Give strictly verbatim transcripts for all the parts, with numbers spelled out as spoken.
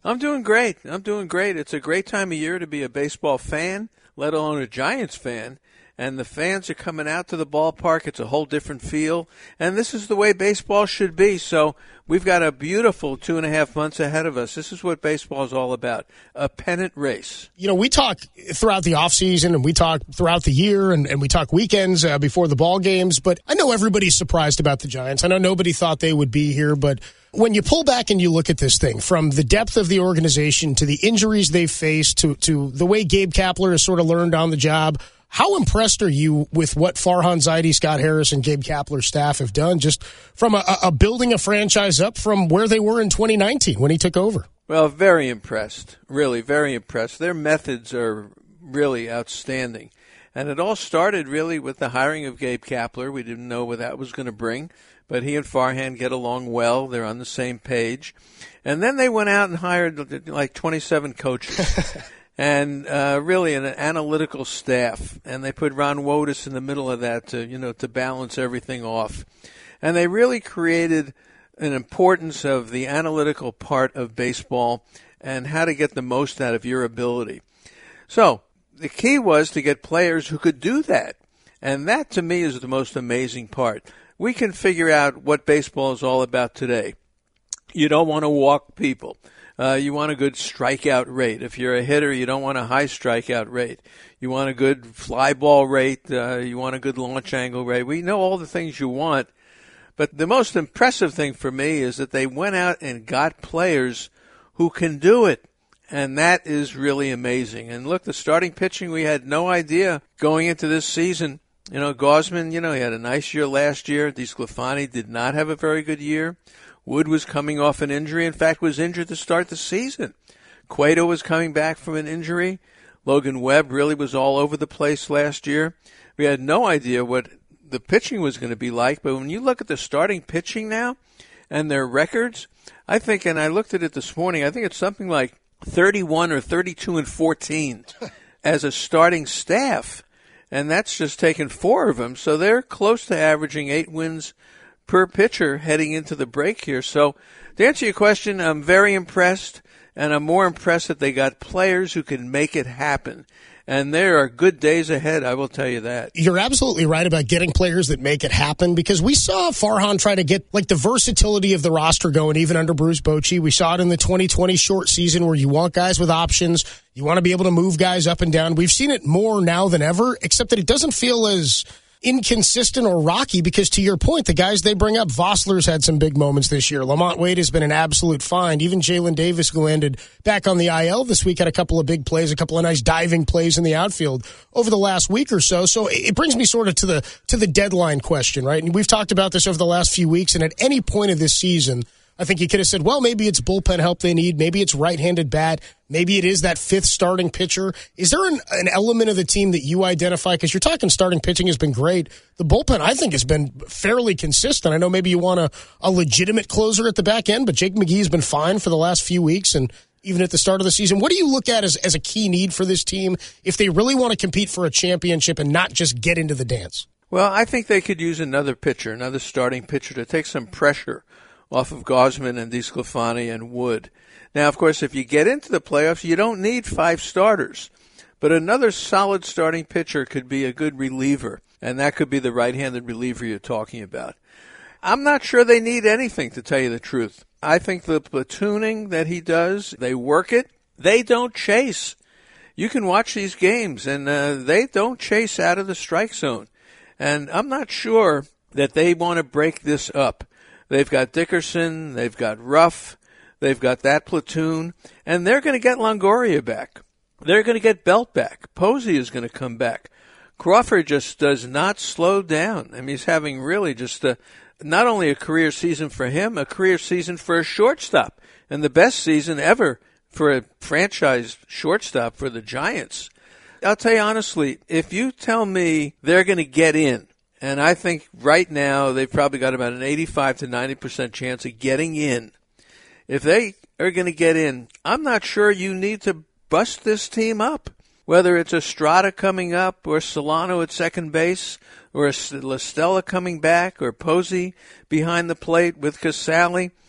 I'm doing great. I'm doing great. It's a great time of year to be a baseball fan, let alone a Giants fan. And the fans are coming out to the ballpark. It's a whole different feel. And this is the way baseball should be. So we've got a beautiful two and a half months ahead of us. This is what baseball is all about, a pennant race. You know, we talk throughout the offseason and we talk throughout the year and, and we talk weekends uh, before the ball games. But I know everybody's surprised about the Giants. I know nobody thought they would be here. But when you pull back and you look at this thing, from the depth of the organization to the injuries they've faced to, to the way Gabe Kapler has sort of learned on the job, how impressed are you with what Farhan Zaidi, Scott Harris, and Gabe Kapler's staff have done just from a, a building a franchise up from where they were in twenty nineteen when he took over? Well, very impressed, really, very impressed. Their methods are really outstanding. And it all started really with the hiring of Gabe Kapler. We didn't know what that was going to bring, but he and Farhan get along well. They're on the same page. And then they went out and hired like twenty-seven coaches. And uh, really an analytical staff, and they put Ron Wotus in the middle of that to, you know, to balance everything off. And they really created an importance of the analytical part of baseball and how to get the most out of your ability. So the key was to get players who could do that, and that to me is the most amazing part. We can figure out what baseball is all about today. You don't want to walk people. Uh, you want a good strikeout rate. If you're a hitter, you don't want a high strikeout rate. You want a good fly ball rate. Uh, you want a good launch angle rate. We know all the things you want. But the most impressive thing for me is that they went out and got players who can do it. And that is really amazing. And look, the starting pitching, we had no idea going into this season. You know, Gausman, you know, he had a nice year last year. DeSclafani did not have a very good year. Wood was coming off an injury. In fact, was injured to start the season. Cueto was coming back from an injury. Logan Webb really was all over the place last year. We had no idea what the pitching was going to be like. But when you look at the starting pitching now and their records, I think, and I looked at it this morning, I think it's something like thirty-one or thirty-two and fourteen as a starting staff. And that's just taken four of them. So they're close to averaging eight wins per pitcher heading into the break here. So to answer your question, I'm very impressed, and I'm more impressed that they got players who can make it happen. And there are good days ahead, I will tell you that. You're absolutely right about getting players that make it happen, because we saw Farhan try to get like the versatility of the roster going even under Bruce Bochy. We saw it in the twenty twenty short season where you want guys with options. You want to be able to move guys up and down. We've seen it more now than ever, except that it doesn't feel as inconsistent or rocky, because to your point, the guys they bring up, Vossler's had some big moments this year. Lamont Wade has been an absolute find. Even Jalen Davis, who landed back on the I L this week, had a couple of big plays, a couple of nice diving plays in the outfield over the last week or so. So it brings me sort of to the to the deadline question, right? And we've talked about this over the last few weeks, and at any point of this season, I think you could have said, well, maybe it's bullpen help they need. Maybe it's right-handed bat. Maybe it is that fifth starting pitcher. Is there an, an element of the team that you identify? Because you're talking starting pitching has been great. The bullpen, I think, has been fairly consistent. I know maybe you want a, a legitimate closer at the back end, but Jake McGee has been fine for the last few weeks and even at the start of the season. What do you look at as, as a key need for this team if they really want to compete for a championship and not just get into the dance? Well, I think they could use another pitcher, another starting pitcher to take some pressure off of Gausman and DeSclafani and Wood. Now, of course, if you get into the playoffs, you don't need five starters. But another solid starting pitcher could be a good reliever, and that could be the right-handed reliever you're talking about. I'm not sure they need anything, to tell you the truth. I think the platooning that he does, they work it. They don't chase. You can watch these games, and uh, they don't chase out of the strike zone. And I'm not sure that they want to break this up. They've got Dickerson, they've got Ruff, they've got that platoon, and they're going to get Longoria back. They're going to get Belt back. Posey is going to come back. Crawford just does not slow down. I mean, he's having really just a, not only a career season for him, a career season for a shortstop, and the best season ever for a franchise shortstop for the Giants. I'll tell you honestly, if you tell me they're going to get in, and I think right now they've probably got about an eighty-five to ninety percent chance of getting in. If they are going to get in, I'm not sure you need to bust this team up. Whether it's Estrada coming up or Solano at second base or La Stella coming back or Posey behind the plate with Casale,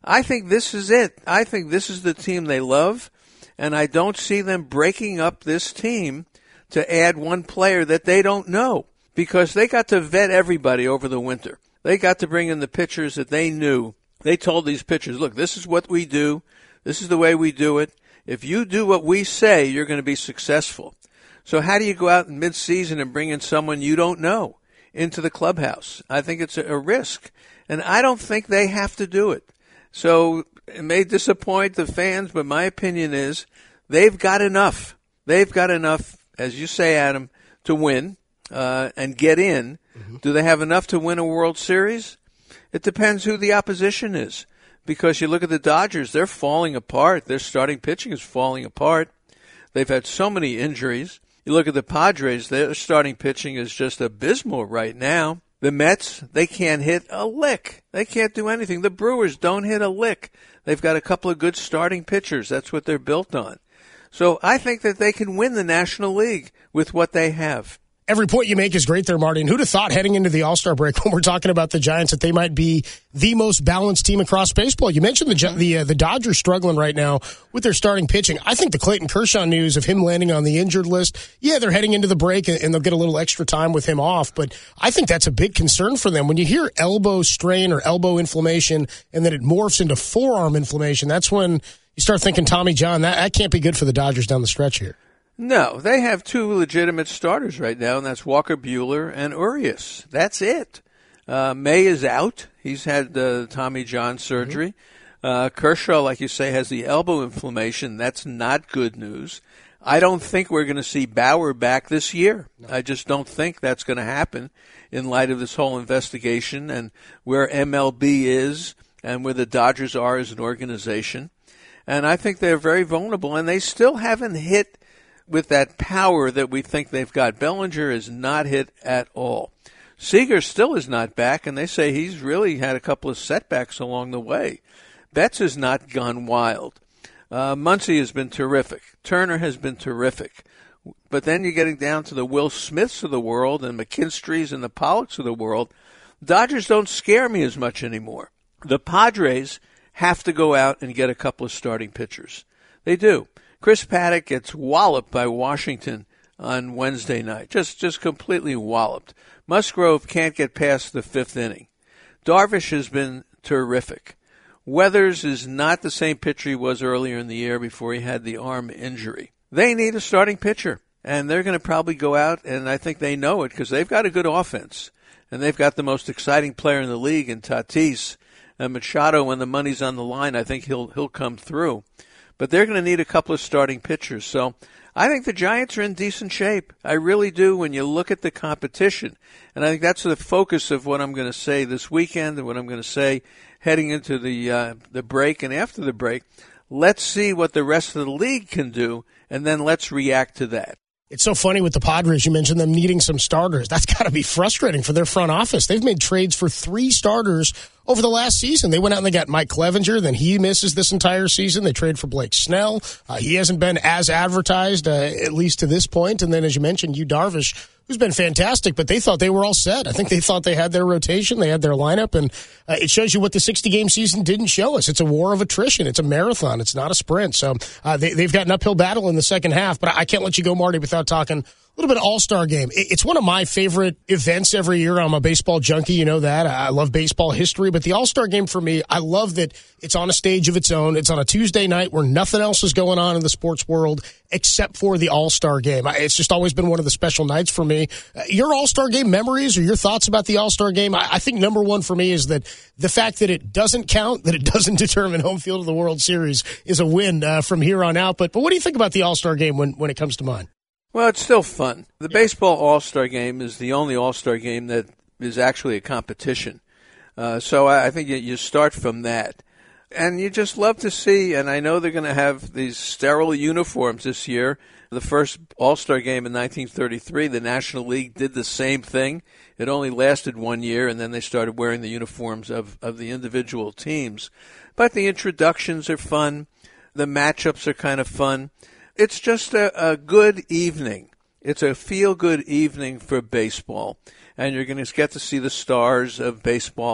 I think this is it. I think this is the team they love, and I don't see them breaking up this team to add one player that they don't know, because they got to vet everybody over the winter. They got to bring in the pitchers that they knew. They told these pitchers, look, this is what we do. This is the way we do it. If you do what we say, you're going to be successful. So how do you go out in mid-season and bring in someone you don't know into the clubhouse? I think it's a, a risk, and I don't think they have to do it. So it may disappoint the fans, but my opinion is they've got enough. They've got enough, as you say, Adam, to win uh, and get in. Mm-hmm. Do they have enough to win a World Series? It depends who the opposition is, because you look at the Dodgers, they're falling apart. Their starting pitching is falling apart. They've had so many injuries. You look at the Padres, their starting pitching is just abysmal right now. The Mets, they can't hit a lick. They can't do anything. The Brewers don't hit a lick. They've got a couple of good starting pitchers. That's what they're built on. So I think that they can win the National League with what they have. Every point you make is great there, Marty. And who'd have thought heading into the All-Star break when we're talking about the Giants that they might be the most balanced team across baseball? You mentioned the the, uh, the Dodgers struggling right now with their starting pitching. I think the Clayton Kershaw news of him landing on the injured list, yeah, they're heading into the break and, and they'll get a little extra time with him off. But I think that's a big concern for them. When you hear elbow strain or elbow inflammation and then it morphs into forearm inflammation, that's when you start thinking, Tommy John, that, that can't be good for the Dodgers down the stretch here. No, they have two legitimate starters right now, and that's Walker Buehler and Urias. That's it. Uh, May is out. He's had uh, Tommy John surgery. Mm-hmm. Uh, Kershaw, like you say, has the elbow inflammation. That's not good news. I don't think we're going to see Bauer back this year. No. I just don't think that's going to happen in light of this whole investigation and where M L B is and where the Dodgers are as an organization. And I think they're very vulnerable, and they still haven't hit with that power that we think they've got. Bellinger is not hit at all. Seager still is not back, and they say he's really had a couple of setbacks along the way. Betts has not gone wild. Uh, Muncy has been terrific. Turner has been terrific. But then you're getting down to the Will Smiths of the world and McKinstry's and the Pollocks of the world. Dodgers don't scare me as much anymore. The Padres have to go out and get a couple of starting pitchers. They do. Chris Paddock gets walloped by Washington on Wednesday night, just just completely walloped. Musgrove can't get past the fifth inning. Darvish has been terrific. Weathers is not the same pitcher he was earlier in the year before he had the arm injury. They need a starting pitcher, and they're going to probably go out, and I think they know it because they've got a good offense, and they've got the most exciting player in the league in Tatis. And Machado, when the money's on the line, I think he'll he'll come through. But they're going to need a couple of starting pitchers. So I think the Giants are in decent shape. I really do when you look at the competition. And I think that's the focus of what I'm going to say this weekend and what I'm going to say heading into the uh, the break and after the break. Let's see what the rest of the league can do, and then let's react to that. It's so funny with the Padres. You mentioned them needing some starters. That's got to be frustrating for their front office. They've made trades for three starters over the last season. They went out and they got Mike Clevenger. Then he misses this entire season. They trade for Blake Snell. Uh, he hasn't been as advertised, uh, at least to this point. And then, as you mentioned, Yu Darvish, who's been fantastic, but they thought they were all set. I think they thought they had their rotation, they had their lineup, and uh, it shows you what the sixty-game season didn't show us. It's a war of attrition. It's a marathon. It's not a sprint. So uh, they, they've got an uphill battle in the second half, but I can't let you go, Marty, without talking a little bit of All-Star Game. It's one of my favorite events every year. I'm a baseball junkie, you know that. I love baseball history, but the All-Star Game for me, I love that it's on a stage of its own. It's on a Tuesday night where nothing else is going on in the sports world except for the All-Star Game. It's just always been one of the special nights for me. Your All-Star Game memories or your thoughts about the All-Star Game? I think number one for me is that the fact that it doesn't count, that it doesn't determine home field of the World Series is a win uh, from here on out. But, but what do you think about the All-Star Game when, when it comes to mind? Well, it's still fun. The yeah. Baseball All-Star Game is the only All-Star Game that is actually a competition. Uh, so I, I think you, you start from that. And you just love to see, and I know they're going to have these sterile uniforms this year. The first All-Star Game in nineteen thirty-three, the National League did the same thing. It only lasted one year, and then they started wearing the uniforms of, of the individual teams. But the introductions are fun. The matchups are kind of fun. It's just a, a good evening. It's a feel-good evening for baseball. And you're going to get to see the stars of baseball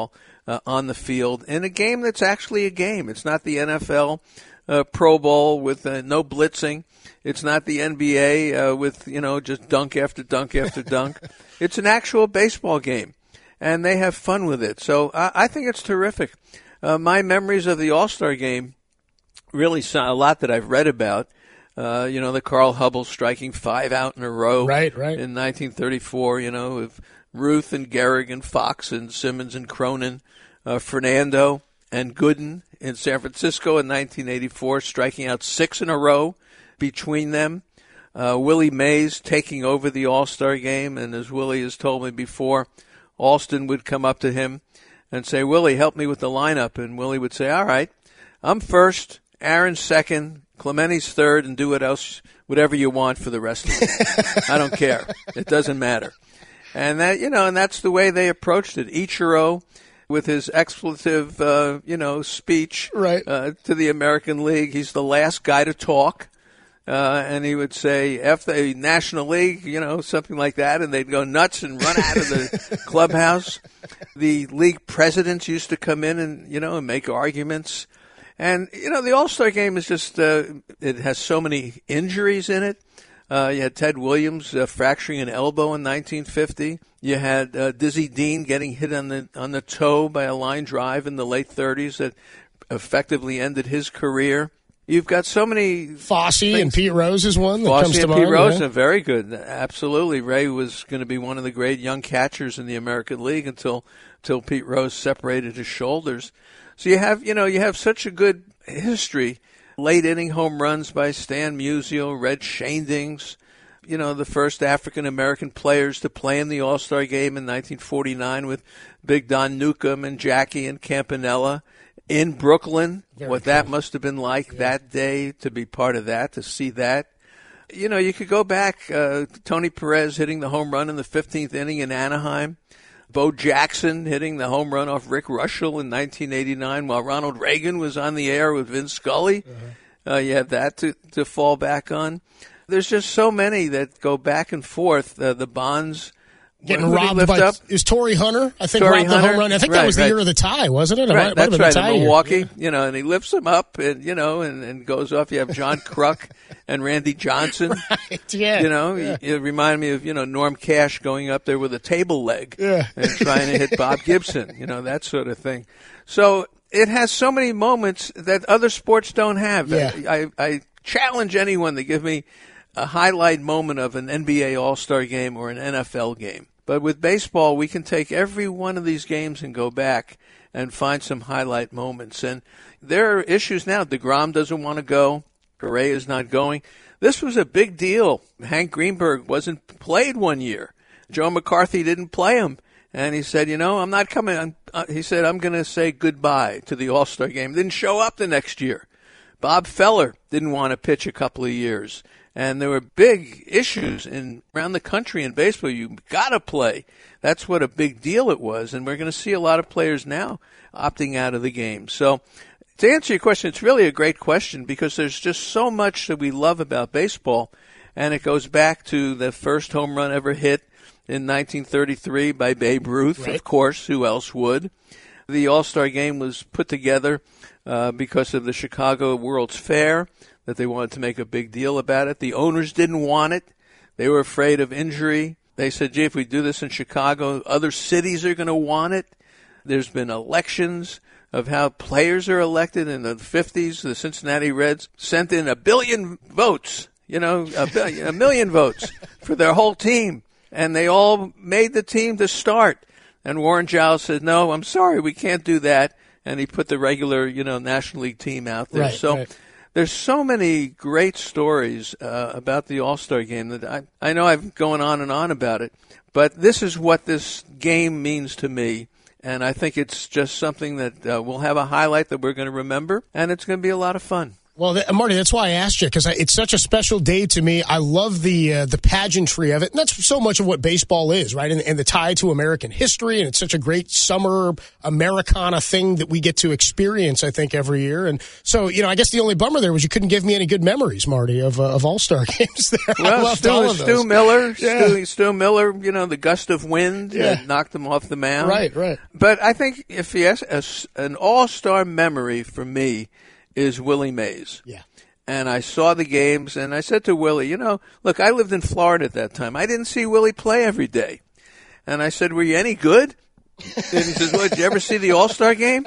uh, on the field in a game that's actually a game. It's not the N F L uh, Pro Bowl with uh, no blitzing. It's not the N B A uh, with, you know, just dunk after dunk after dunk. It's an actual baseball game, and they have fun with it. So I, I think it's terrific. Uh, my memories of the All-Star game, really a lot that I've read about. Uh, you know, the Carl Hubble striking five out in a row right, right. in nineteen thirty-four, you know, with Ruth and Gehrig and Fox and Simmons and Cronin, uh, Fernando and Gooden in San Francisco in nineteen eighty-four, striking out six in a row between them. Uh, Willie Mays taking over the All-Star game, and as Willie has told me before, Alston would come up to him and say, Willie, help me with the lineup. And Willie would say, all right, I'm first, Aaron's second, Clementi's third, and do what else, whatever you want for the rest of it. I don't care. It doesn't matter. And that, you know, and that's the way they approached it. Ichiro, with his expletive, uh, you know, speech right. uh, to the American League, he's the last guy to talk. Uh, and he would say, F the National League, you know, something like that, and they'd go nuts and run out of the clubhouse. The league presidents used to come in and, you know, and make arguments. And, you know, the All-Star game is just, uh, it has so many injuries in it. Uh, you had Ted Williams uh, fracturing an elbow in nineteen fifty. You had uh, Dizzy Dean getting hit on the on the toe by a line drive in the late thirties that effectively ended his career. You've got so many Fosse things. and Pete Rose is one that Fosse comes to and mind. Pete Rose yeah. are very good. Absolutely. Ray was going to be one of the great young catchers in the American League until until Pete Rose separated his shoulders. So you have, you know, you have such a good history. Late inning home runs by Stan Musial, Red Shaindings, you know, the first African-American players to play in the All-Star game in nineteen forty-nine with Big Don Newcomb and Jackie and Campanella in Brooklyn. Very what cool. that must have been like yeah. that day to be part of that, to see that. You know, you could go back, uh, Tony Perez hitting the home run in the fifteenth inning in Anaheim. Bo Jackson hitting the home run off Rick Rushell in nineteen eighty-nine while Ronald Reagan was on the air with Vin Scully. Uh-huh. Uh, you had that to, to fall back on. There's just so many that go back and forth. Uh, the Bonds getting robbed by up? is Torrey Hunter. I think Torrey robbed Hunter? the home run. I think right, that was the right. year of the tie, wasn't it? it right, might, that's might right. The In Milwaukee, yeah. you know, and he lifts him up, and you know, and, and goes off. You have John Kruk and Randy Johnson. Right, yeah, you know, yeah. it reminded me of you know Norm Cash going up there with a table leg yeah. and trying to hit Bob Gibson. You know, that sort of thing. So it has so many moments that other sports don't have. Yeah. I, I challenge anyone to give me a highlight moment of an N B A All-Star game or an N F L game. But with baseball, we can take every one of these games and go back and find some highlight moments. And there are issues now. DeGrom doesn't want to go. Correa is not going. This was a big deal. Hank Greenberg wasn't played one year. Joe McCarthy didn't play him. And he said, you know, I'm not coming. I'm, uh, he said, I'm going to say goodbye to the All-Star game. Didn't show up the next year. Bob Feller didn't want to pitch a couple of years. And there were big issues in around the country in baseball. You got to play. That's what a big deal it was. And we're going to see a lot of players now opting out of the game. So to answer your question, it's really a great question because there's just so much that we love about baseball. And it goes back to the first home run ever hit in nineteen thirty-three by Babe Ruth, right. Of course. Who else would? The All-Star game was put together uh, because of the Chicago World's Fair, that they wanted to make a big deal about it. The owners didn't want it. They were afraid of injury. They said, gee, if we do this in Chicago, other cities are going to want it. There's been elections of how players are elected. In the fifties, the Cincinnati Reds sent in a billion votes, you know, a, billion, a million votes for their whole team. And they all made the team to start. And Warren Giles said, no, I'm sorry, we can't do that. And he put the regular, you know, National League team out there. Right, so right. There's so many great stories uh, about the All-Star game that I, I know I've gone on and on about it, but this is what this game means to me, and I think it's just something that uh, we'll have a highlight that we're going to remember, and it's going to be a lot of fun. Well, th- Marty, that's why I asked you, because it's such a special day to me. I love the uh, the pageantry of it, and that's so much of what baseball is, right? And, and the tie to American history, and it's such a great summer Americana thing that we get to experience, I think, every year. And so, you know, I guess the only bummer there was you couldn't give me any good memories, Marty, of uh, of All-Star games there. Well, I loved Stu, all of those. Stu Miller, Yeah. Stu, Stu Miller, you know, the gust of wind Yeah. uh, knocked him off the mound. Right, right. But I think if you ask us, an All-Star memory for me is Willie Mays. Yeah. And I saw the games, and I said to Willie, you know, look, I lived in Florida at that time. I didn't see Willie play every day. And I said, were you any good? And he says, well, did you ever see the All-Star game?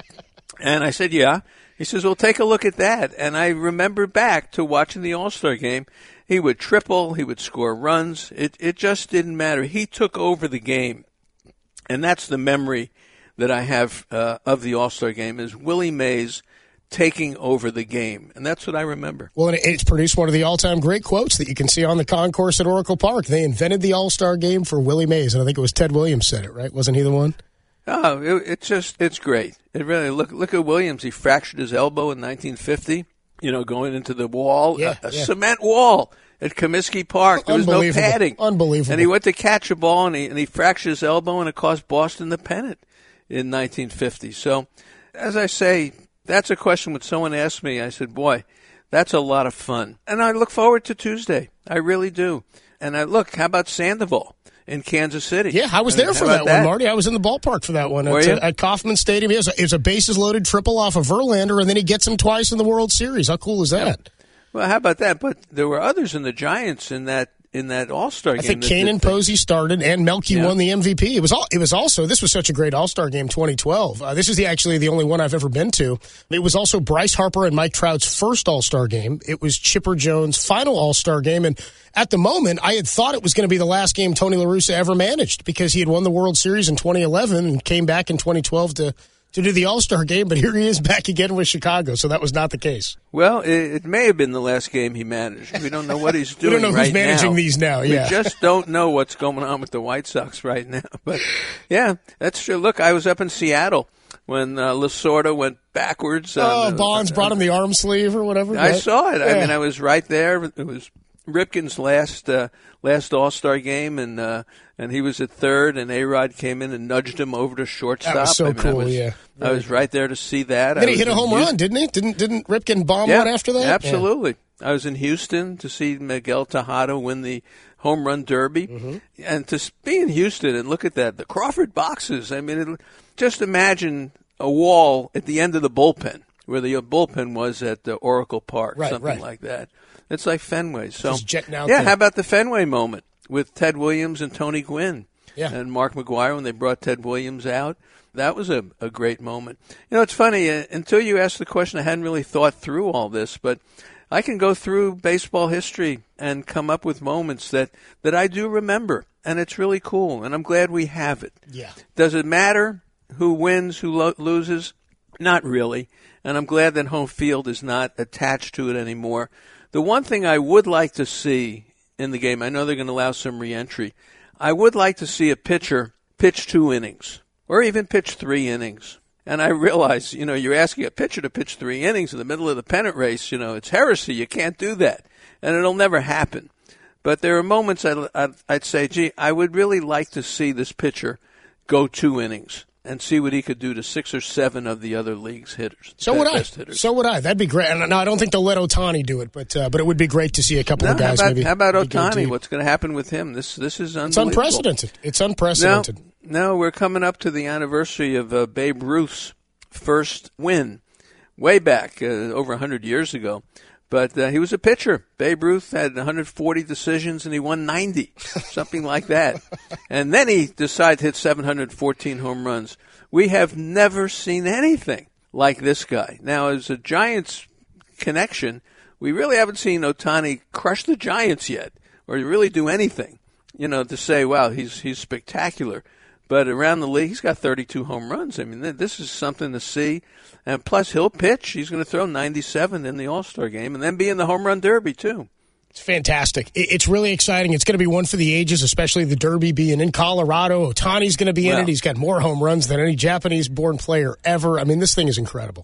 And I said, yeah. He says, well, take a look at that. And I remember back to watching the All-Star game. He would triple. He would score runs. It it just didn't matter. He took over the game. And that's the memory that I have uh, of the All-Star game is Willie Mays taking over the game. And that's what I remember. Well, and it's produced one of the all-time great quotes that you can see on the concourse at Oracle Park. They invented the All-Star game for Willie Mays, and I think it was Ted Williams said it, right? Wasn't he the one? Oh, it, it's just, it's great. It really, look look at Williams. He fractured his elbow in nineteen fifty, you know, going into the wall, Yeah, a, a yeah. cement wall at Comiskey Park. There was no Unbelievable. padding. Unbelievable. And he went to catch a ball, and he, and he fractured his elbow, and it cost Boston the pennant in nineteen fifty. So, as I say, that's a question when someone asked me, I said, boy, that's a lot of fun. And I look forward to Tuesday. I really do. And I look, how about Sandoval in Kansas City? Yeah, I was I mean, there for how that, about that? one, Marty. I was in the ballpark for that one Were at, you? uh, at Kauffman Stadium. It was, a, it was a bases-loaded triple off of Verlander, and then he gets him twice in the World Series. How cool is that? Well, how about that? But there were others in the Giants in that in that All-Star game. I think that- Kane that- and Posey started, and Melky Yeah. won the M V P. It was all. It was also. This was such a great All-Star game, twenty twelve. Uh, this is the actually the only one I've ever been to. It was also Bryce Harper and Mike Trout's first All-Star game. It was Chipper Jones' final All-Star game, and at the moment, I had thought it was going to be the last game Tony La Russa ever managed because he had won the World Series in twenty eleven and came back in twenty twelve to. to do the All-Star game, but here he is back again with Chicago, so that was not the case. Well, it, it may have been the last game he managed. We don't know what he's We doing don't know right who's managing now. these now, yeah. We just don't know what's going on with the White Sox right now. But, yeah, that's true. Look, I was up in Seattle when uh, Lasorda went backwards. Oh, on the- Bonds brought him the arm sleeve or whatever. I right? saw it. I Yeah. mean, I was right there. It was Ripken's last uh, last All-Star game, and uh, and he was at third, and A-Rod came in and nudged him over to shortstop. That was so I mean, I cool, was, yeah. I was right there to see that. Then I he hit was a in home Houston- run, didn't he? Didn't didn't Ripken bomb Yeah, one after that? Absolutely. I was in Houston to see Miguel Tejada win the home run derby. Mm-hmm. And to be in Houston and look at that, the Crawford boxes. I mean, it, just imagine a wall at the end of the bullpen where the bullpen was at the Oracle Park, Right, something right. like that. It's like Fenway. So, Just jetting out yeah, there. how about the Fenway moment with Ted Williams and Tony Gwynn? Yeah. And Mark McGuire when they brought Ted Williams out. That was a, a great moment. You know, it's funny, uh, until you asked the question, I hadn't really thought through all this, but I can go through baseball history and come up with moments that, that I do remember, and it's really cool, and I'm glad we have it. Yeah. Does it matter who wins, who lo- loses? Not really, and I'm glad that home field is not attached to it anymore. The one thing I would like to see in the game, I know they're going to allow some reentry, I would like to see a pitcher pitch two innings or even pitch three innings. And I realize, you know, you're asking a pitcher to pitch three innings in the middle of the pennant race. You know, it's heresy. You can't do that. And it'll never happen. But there are moments I'd, I'd, I'd say, gee, I would really like to see this pitcher go two innings and see what he could do to six or seven of the other league's hitters. So would I. best hitters. So would I. That'd be great. And no, I don't think they'll let Ohtani do it, but uh, but it would be great to see a couple No, of guys how about, maybe. how about maybe go Ohtani? deep. What's going to happen with him? This this is It's unbelievable. unprecedented. It's unprecedented. No, no, we're coming up to the anniversary of uh, Babe Ruth's first win, way back uh, over one hundred years ago. But uh, he was a pitcher. Babe Ruth had one hundred forty decisions, and he won ninety, something like that. And then he decided to hit seven hundred fourteen home runs. We have never seen anything like this guy. Now, as a Giants connection, we really haven't seen Ohtani crush the Giants yet, or really do anything, you know, to say, wow, he's he's spectacular. But around the league, he's got thirty-two home runs. I mean, th- this is something to see. And plus, he'll pitch. He's going to throw ninety-seven in the All-Star game and then be in the home run derby, too. It's fantastic. It- It's really exciting. It's going to be one for the ages, especially the Derby being in Colorado. Ohtani's going to be in Well. it. He's got more home runs than any Japanese-born player ever. I mean, this thing is incredible.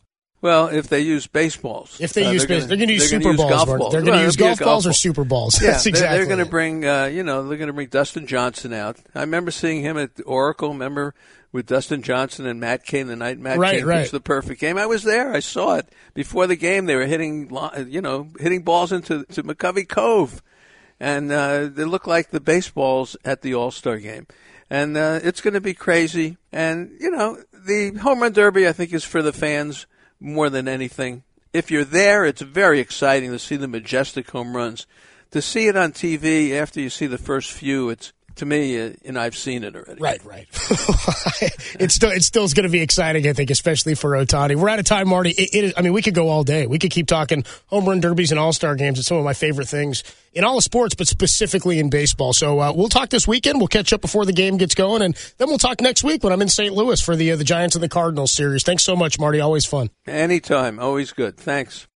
Well, if they use baseballs. If they uh, use they're baseballs, they're going to use they're Super gonna Balls. Use golf Mark. balls. They're going to Well, use it'll be golf, a balls ball. or Super Balls. Yeah, That's they're, exactly they're going to it. bring, uh, you know, they're going to bring Dustin Johnson out. I remember seeing him at Oracle, remember, with Dustin Johnson and Matt Cain the night Matt Right, Cain right. pitched the perfect game. I was there. I saw it. Before the game, they were hitting, li- you know, hitting balls into to McCovey Cove. And uh, they look like the baseballs at the All-Star game. And uh, it's going to be crazy. And, you know, the Home Run Derby, I think, is for the fans more than anything. If you're there, it's very exciting to see the majestic home runs. To see it on T V after you see the first few, it's to me, uh, and I've seen it already. Right, right. it's still it's still going to be exciting, I think, especially for Ohtani. We're out of time, Marty. It, it is, I mean, we could go all day. We could keep talking home run derbies and all-star games. It's some of my favorite things in all of sports, but specifically in baseball. So uh, we'll talk this weekend. We'll catch up before the game gets going, and then we'll talk next week when I'm in Saint Louis for the uh, the Giants and the Cardinals series. Thanks so much, Marty. Always fun. Anytime. Always good. Thanks.